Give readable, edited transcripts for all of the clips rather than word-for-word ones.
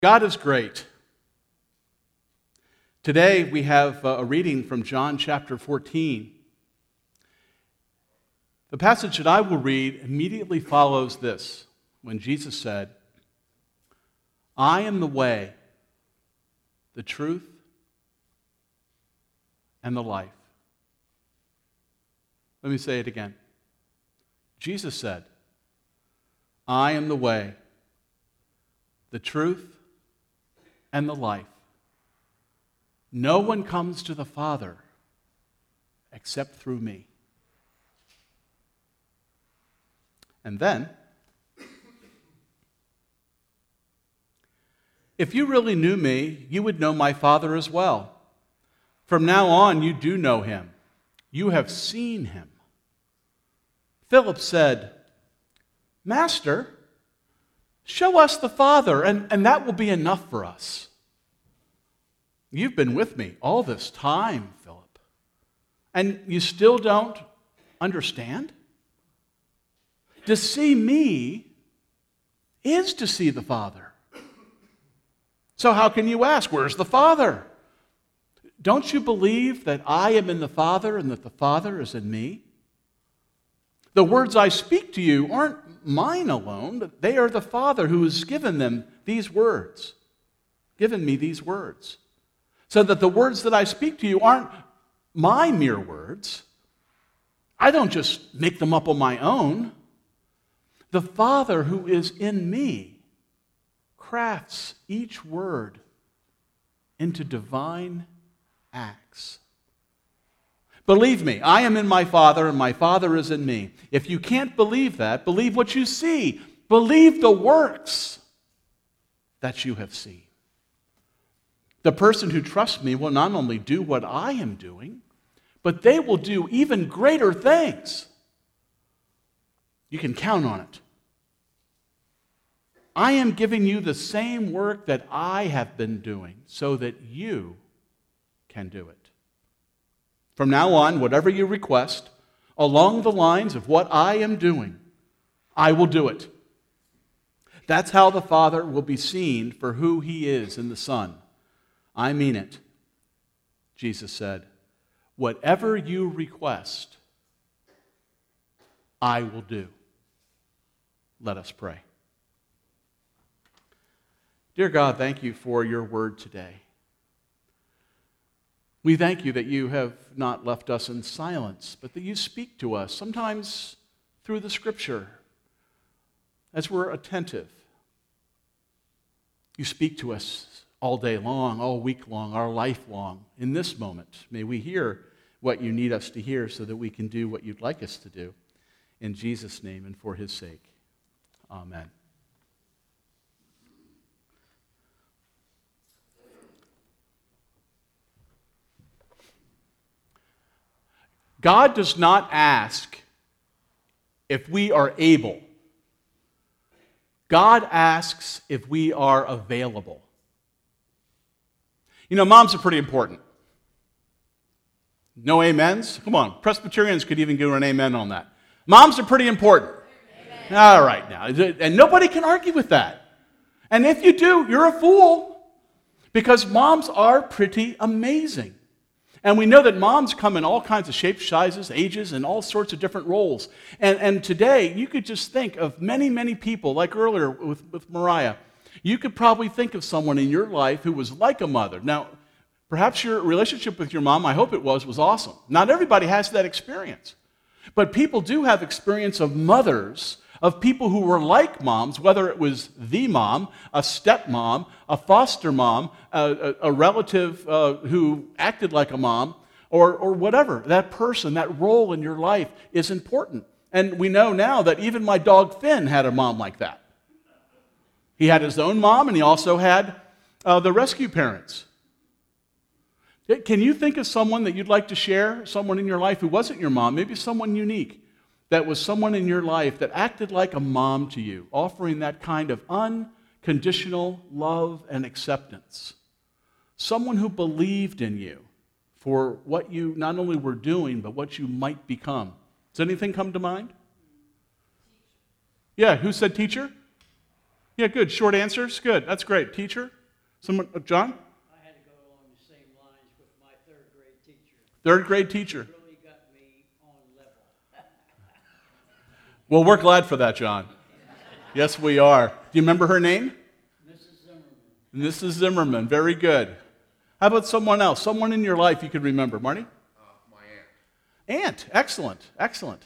God is great. Today we have a reading from John chapter 14. The passage that I will read immediately follows this, when Jesus said, "I am the way, the truth, and the life." Let me say it again. Jesus said, "I am the way, the truth, and the life. No one comes to the Father except through me." And then, "If you really knew me, you would know my Father as well. From now on, you do know him. You have seen him." Philip said, "Master, show us the Father, and that will be enough for us." "You've been with me all this time, Philip, and you still don't understand? To see me is to see the Father. So how can you ask, 'Where's the Father?' Don't you believe that I am in the Father and that the Father is in me? The words I speak to you aren't mine alone, but they are the Father who has given me these words. So that the words that I speak to you aren't my mere words. I don't just make them up on my own. The Father who is in me crafts each word into divine acts. Believe me, I am in my Father, and my Father is in me. If you can't believe that, believe what you see. Believe the works that you have seen. The person who trusts me will not only do what I am doing, but they will do even greater things. You can count on it. I am giving you the same work that I have been doing so that you can do it. From now on, whatever you request, along the lines of what I am doing, I will do it. That's how the Father will be seen for who he is in the Son. I mean it." Jesus said, "Whatever you request, I will do." Let us pray. Dear God, thank you for your word today. We thank you that you have not left us in silence, but that you speak to us, sometimes through the Scripture, as we're attentive. You speak to us all day long, all week long, our life long. In this moment, may we hear what you need us to hear so that we can do what you'd like us to do. In Jesus' name and for his sake. Amen. God does not ask if we are able. God asks if we are available. You know, moms are pretty important. No amens? Come on, Presbyterians could even give an amen on that. Moms are pretty important. Amen. All right now, and nobody can argue with that. And if you do, you're a fool, because moms are pretty amazing. And we know that moms come in all kinds of shapes, sizes, ages, and all sorts of different roles. And today, you could just think of many, many people, like earlier with Mariah. You could probably think of someone in your life who was like a mother. Now, perhaps your relationship with your mom, I hope it was awesome. Not everybody has that experience. But people do have experience of mothers, of people who were like moms, whether it was the mom, a stepmom, a foster mom, a relative who acted like a mom, or whatever. That person, that role in your life is important. And we know now that even my dog Finn had a mom like that. He had his own mom, and he also had the rescue parents. Can you think of someone that you'd like to share, someone in your life who wasn't your mom, maybe someone unique, that was someone in your life that acted like a mom to you, offering that kind of unconditional love and acceptance? Someone who believed in you for what you not only were doing, but what you might become. Does anything come to mind? Yeah, who said teacher? Yeah, good. Short answers? Good. That's great. Teacher? Someone, John? I had to go along the same lines with my third grade teacher. Third grade teacher. She really got me on level. Well, we're glad for that, John. Yes, we are. Do you remember her name? Mrs. Zimmerman. Mrs. Zimmerman. Very good. How about someone else? Someone in your life you could remember. Marty? My aunt. Aunt. Excellent. Excellent.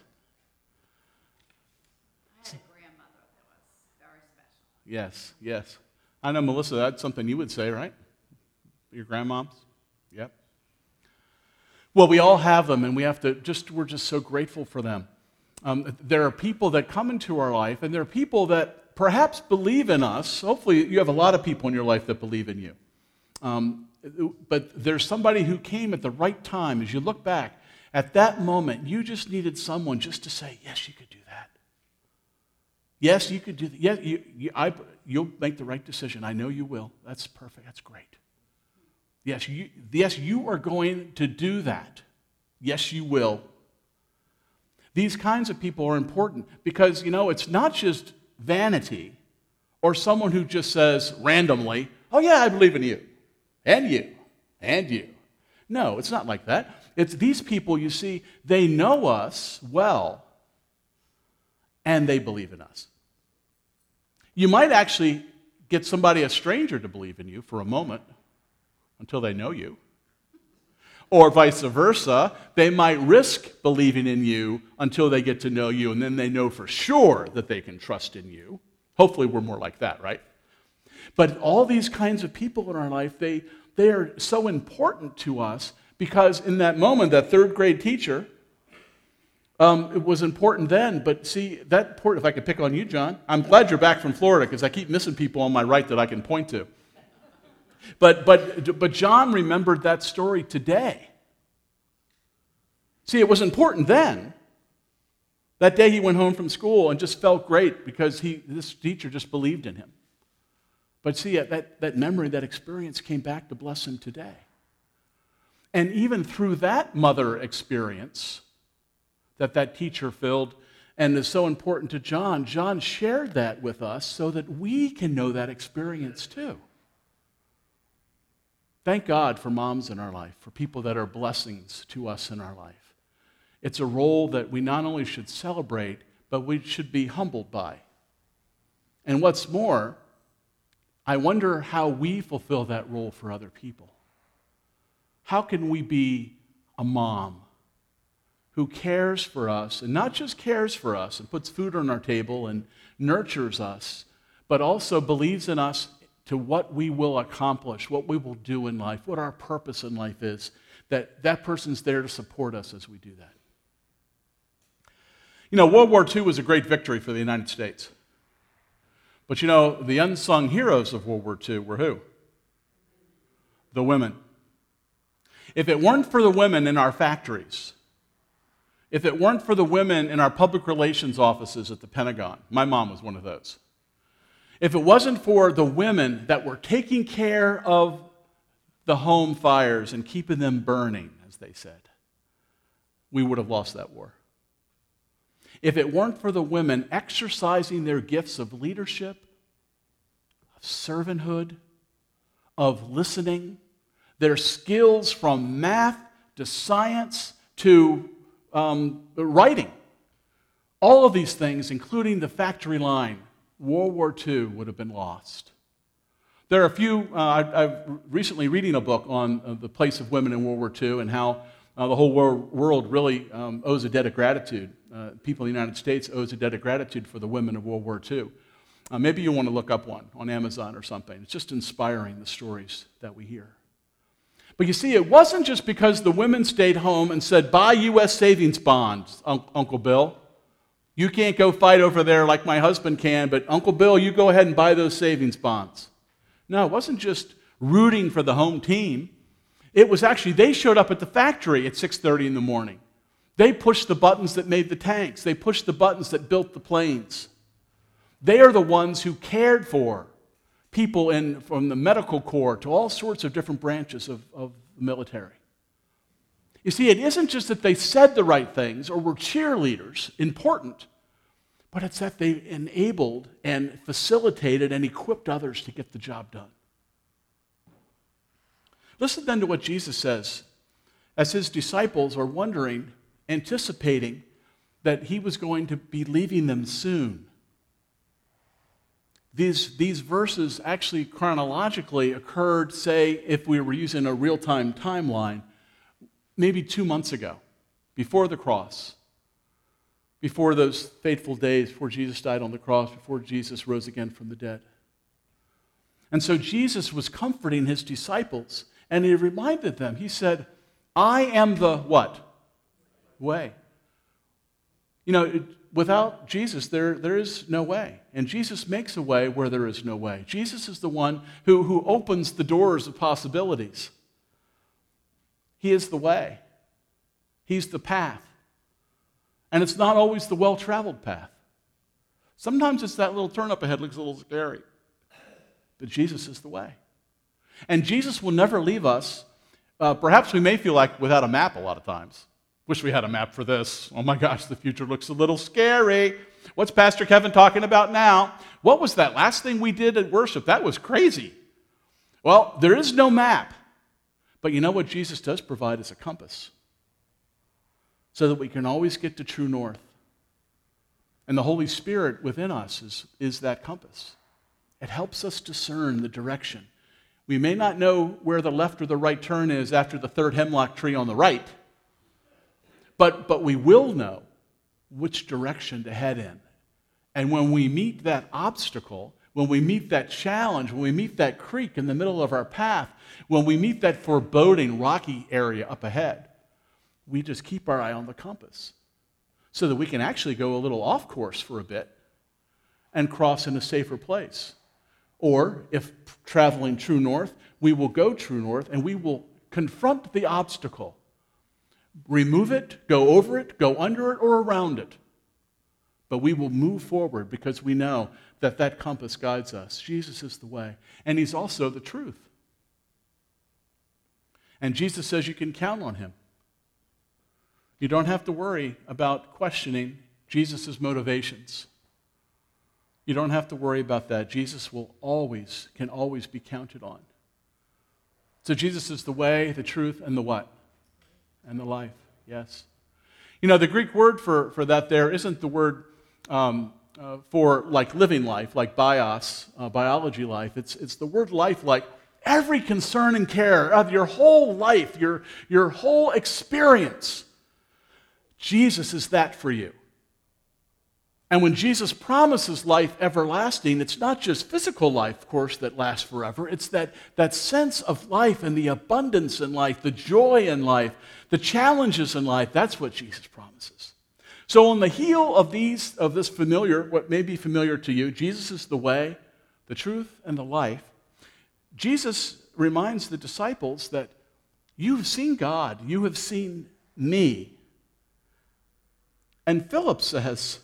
I had a grandmother that was very special. Yes, yes. I know, Melissa, that's something you would say, right? Your grandmoms? Yep. Well, we all have them, and we're just so grateful for them. There are people that come into our life, and there are people that perhaps believe in us. Hopefully, you have a lot of people in your life that believe in you. But there's somebody who came at the right time. As you look back, at that moment, you just needed someone just to say, yes, you could do that. Yes, you could do that. Yes, you'll make the right decision. I know you will. That's perfect. That's great. Yes, you are going to do that. Yes, you will. These kinds of people are important because, it's not just vanity or someone who just says randomly, oh yeah, I believe in you, and you, and you. No, it's not like that. It's these people, you see, they know us well, and they believe in us. You might actually get somebody, a stranger, to believe in you for a moment until they know you. Or vice versa, they might risk believing in you until they get to know you, and then they know for sure that they can trust in you. Hopefully we're more like that, right? But all these kinds of people in our life, they are so important to us because in that moment, that third grade teacher, it was important then, but see, if I could pick on you, John, I'm glad you're back from Florida because I keep missing people on my right that I can point to. But John remembered that story today. See, it was important then. That day he went home from school and just felt great because this teacher just believed in him. But see, that memory, that experience came back to bless him today. And even through that mother experience that teacher filled and is so important to John, John shared that with us so that we can know that experience too. Thank God for moms in our life, for people that are blessings to us in our life. It's a role that we not only should celebrate, but we should be humbled by. And what's more, I wonder how we fulfill that role for other people. How can we be a mom who cares for us, and not just cares for us and puts food on our table and nurtures us, but also believes in us to what we will accomplish, what we will do in life, what our purpose in life is, that person's there to support us as we do that. World War II was a great victory for the United States. But the unsung heroes of World War II were who? The women. If it weren't for the women in our factories, if it weren't for the women in our public relations offices at the Pentagon, my mom was one of those. If it wasn't for the women that were taking care of the home fires and keeping them burning, as they said, we would have lost that war. If it weren't for the women exercising their gifts of leadership, of servanthood, of listening, their skills from math to science to writing, all of these things, including the factory line, World War II would have been lost. There are a few, I've recently reading a book on the place of women in World War II and how the whole world really owes a debt of gratitude. People in the United States owes a debt of gratitude for the women of World War II. Maybe you want to look up one on Amazon or something. It's just inspiring, the stories that we hear. But you see, it wasn't just because the women stayed home and said, buy U.S. savings bonds, Uncle Bill. You can't go fight over there like my husband can, but Uncle Bill, you go ahead and buy those savings bonds. No, it wasn't just rooting for the home team. It was actually, they showed up at the factory at 6:30 in the morning. They pushed the buttons that made the tanks. They pushed the buttons that built the planes. They are the ones who cared for people from the medical corps to all sorts of different branches of the military. You see, it isn't just that they said the right things or were cheerleaders, important, but it's that they enabled and facilitated and equipped others to get the job done. Listen then to what Jesus says as his disciples are wondering, anticipating that he was going to be leaving them soon. These verses actually chronologically occurred, say, if we were using a real-time timeline, maybe 2 months ago, before the cross, before those fateful days, before Jesus died on the cross, before Jesus rose again from the dead. And so Jesus was comforting his disciples, and he reminded them, he said, I am the what? Way. You know, without Jesus, there is no way. And Jesus makes a way where there is no way. Jesus is the one who opens the doors of possibilities. He is the way. He's the path. And it's not always the well-traveled path. Sometimes it's that little turn up ahead, looks a little scary. But Jesus is the way. And Jesus will never leave us. Perhaps we may feel like without a map a lot of times. Wish we had a map for this. Oh my gosh, the future looks a little scary. What's Pastor Kevin talking about now? What was that last thing we did at worship? That was crazy. Well, there is no map. But you know what Jesus does provide is a compass, so that we can always get to true north. And the Holy Spirit within us is that compass. It helps us discern the direction. We may not know where the left or the right turn is after the third hemlock tree on the right, but we will know which direction to head in. And when we meet that obstacle, when we meet that challenge, when we meet that creek in the middle of our path, when we meet that foreboding rocky area up ahead, we just keep our eye on the compass so that we can actually go a little off course for a bit and cross in a safer place. Or if traveling true north, we will go true north and we will confront the obstacle, remove it, go over it, go under it, or around it. But we will move forward because we know that that compass guides us. Jesus is the way, and he's also the truth. And Jesus says you can count on him. You don't have to worry about questioning Jesus' motivations. You don't have to worry about that. Jesus can always be counted on. So Jesus is the way, the truth, and the what? And the life, yes. You know, the Greek word for that there isn't the word for like living life, like bios, biology life. It's the word life like every concern and care of your whole life, your whole experience. Jesus is that for you. And when Jesus promises life everlasting, it's not just physical life, of course, that lasts forever. It's that sense of life and the abundance in life, the joy in life, the challenges in life. That's what Jesus promises. So on the heel of this familiar, what may be familiar to you, Jesus is the way, the truth, and the life. Jesus reminds the disciples that you've seen God, you have seen me. And Philip says,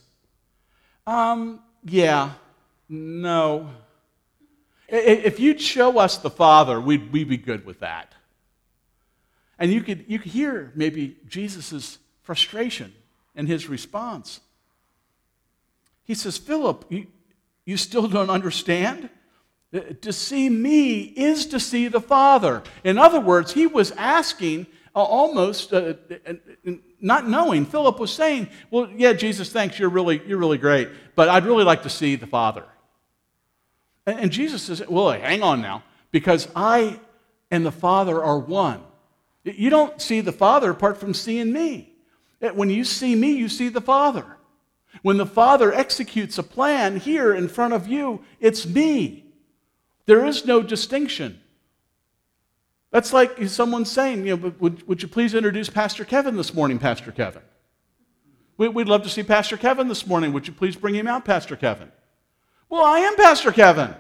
yeah, no. If you'd show us the Father, we'd be good with that. And you could hear maybe Jesus' frustration in his response. He says, Philip, you still don't understand? To see me is to see the Father. In other words, he was asking almost, not knowing. Philip was saying, well, yeah, Jesus, thanks, you're really great, but I'd really like to see the Father. And Jesus says, well, hang on now, because I and the Father are one. You don't see the Father apart from seeing me. When you see me, you see the Father. When the Father executes a plan here in front of you, it's me. There is no distinction. That's like someone saying, would you please introduce Pastor Kevin this morning, Pastor Kevin? We'd love to see Pastor Kevin this morning. Would you please bring him out, Pastor Kevin? Well, I am Pastor Kevin.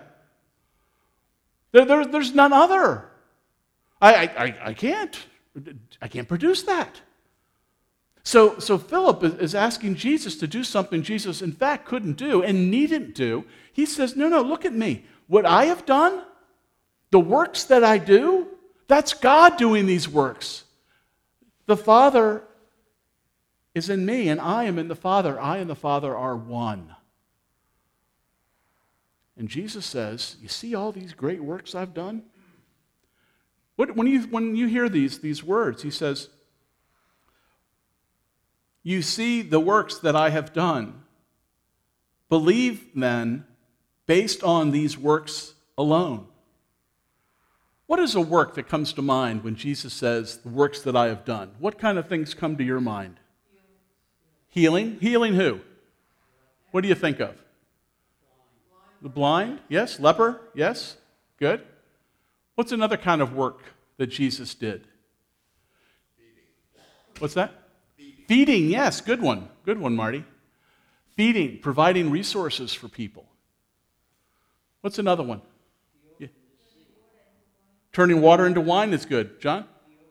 There's none other. I can't produce that. So Philip is asking Jesus to do something Jesus, in fact, couldn't do and needn't do. He says, no, look at me. What I have done, the works that I do, that's God doing these works. The Father is in me, and I am in the Father. I and the Father are one. And Jesus says, you see all these great works I've done? When you hear these words, he says, you see the works that I have done. Believe then, based on these works alone. What is a work that comes to mind when Jesus says, the works that I have done? What kind of things come to your mind? Healing? Healing who? What do you think of? The blind? Yes. Leper? Yes. Good. What's another kind of work that Jesus did? What's that? Feeding. Yes. Good one. Good one, Marty. Feeding, providing resources for people. What's another one? Yeah. Turning water into wine is good. John?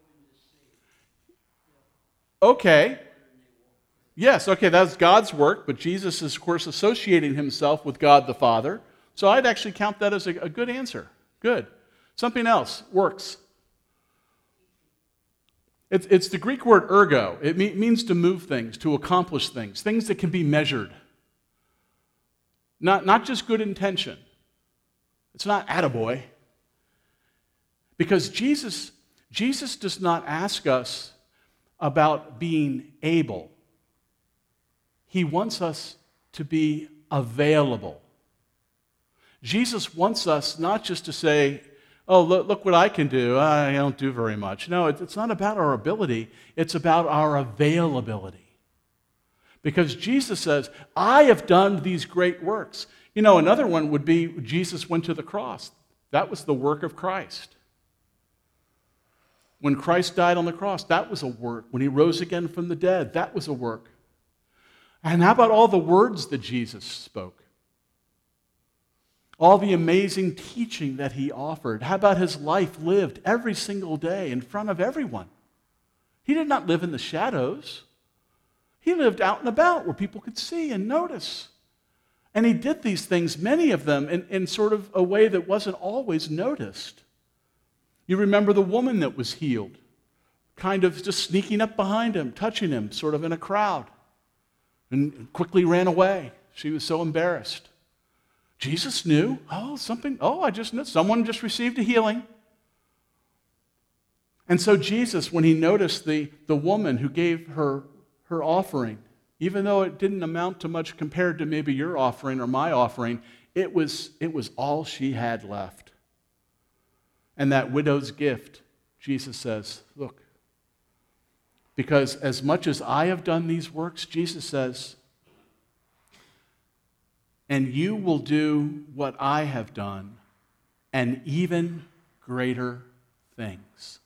Okay. Yes, okay, that's God's work, but Jesus is, of course, associating himself with God the Father. So I'd actually count that as a good answer. Good. Something else, works. It's the Greek word ergo. It means to move things, to accomplish things that can be measured. Not just good intention. It's not attaboy. Because Jesus does not ask us about being able. He wants us to be available. Jesus wants us not just to say, oh, look what I can do. I don't do very much. No, it's not about our ability. It's about our availability. Because Jesus says, I have done these great works. You know, another one would be Jesus went to the cross. That was the work of Christ. When Christ died on the cross, that was a work. When he rose again from the dead, that was a work. And how about all the words that Jesus spoke? All the amazing teaching that he offered. How about his life lived every single day in front of everyone? He did not live in the shadows. He lived out and about where people could see and notice. And he did these things, many of them, in sort of a way that wasn't always noticed. You remember the woman that was healed, kind of just sneaking up behind him, touching him, sort of in a crowd. And quickly ran away. She was so embarrassed. Jesus knew, I just knew. Someone just received a healing. And so Jesus, when he noticed the woman who gave her offering, even though it didn't amount to much compared to maybe your offering or my offering, it was all she had left. And that widow's gift, Jesus says, look, because as much as I have done these works, Jesus says, and you will do what I have done, and even greater things.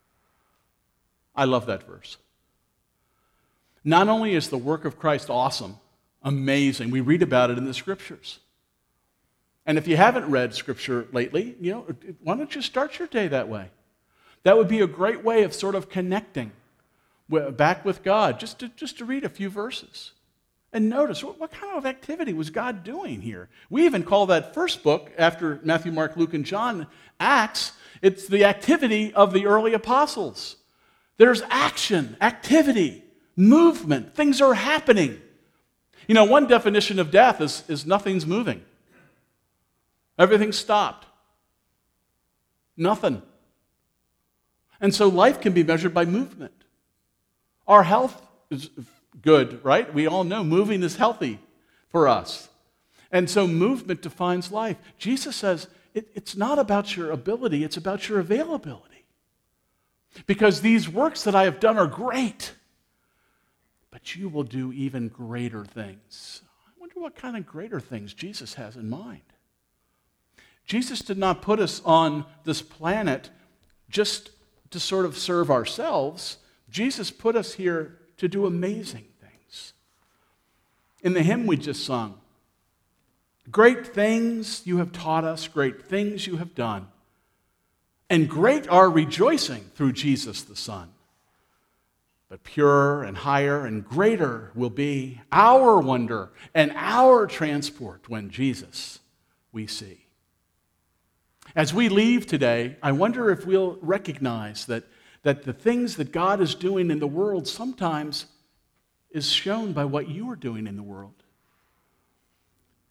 I love that verse. Not only is the work of Christ awesome, amazing, we read about it in the Scriptures. And if you haven't read Scripture lately, why don't you start your day that way? That would be a great way of sort of connecting back with God, just to read a few verses. And notice, what kind of activity was God doing here? We even call that first book, after Matthew, Mark, Luke, and John, Acts. It's the activity of the early apostles. There's action, activity, movement. Things are happening. One definition of death is nothing's moving. Everything's stopped. Nothing. And so life can be measured by movement. Our health is good, right? We all know moving is healthy for us. And so movement defines life. Jesus says it's not about your ability, it's about your availability. Because these works that I have done are great, but you will do even greater things. I wonder what kind of greater things Jesus has in mind. Jesus did not put us on this planet just to sort of serve ourselves. Jesus put us here to do amazing things. In the hymn we just sung, great things you have taught us, great things you have done, and great our rejoicing through Jesus the Son. But purer and higher and greater will be our wonder and our transport when Jesus we see. As we leave today, I wonder if we'll recognize that the things that God is doing in the world sometimes is shown by what you are doing in the world.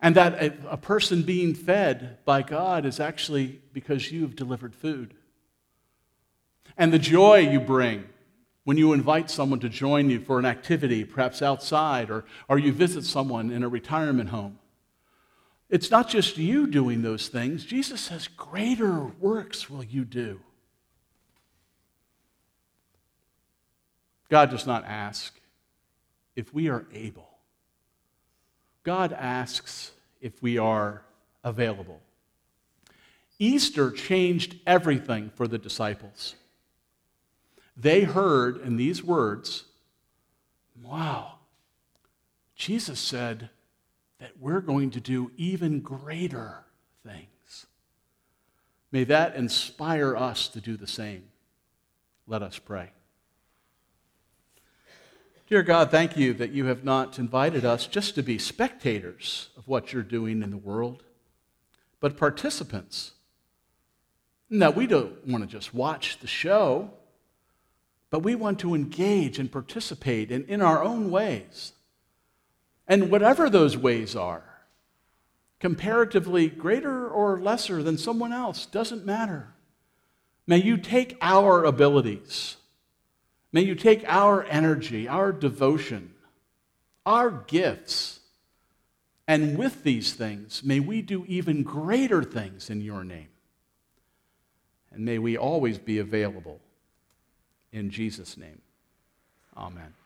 And that a person being fed by God is actually because you've delivered food. And the joy you bring when you invite someone to join you for an activity, perhaps outside, or you visit someone in a retirement home. It's not just you doing those things. Jesus says, greater works will you do. God does not ask if we are able. God asks if we are available. Easter changed everything for the disciples. They heard in these words, wow, Jesus said that we're going to do even greater things. May that inspire us to do the same. Let us pray. Dear God, thank you that you have not invited us just to be spectators of what you're doing in the world, but participants. Now, we don't want to just watch the show, but we want to engage and participate in our own ways. And whatever those ways are, comparatively greater or lesser than someone else, doesn't matter. May you take our abilities, may you take our energy, our devotion, our gifts, and with these things, may we do even greater things in your name. And may we always be available. In Jesus' name, amen.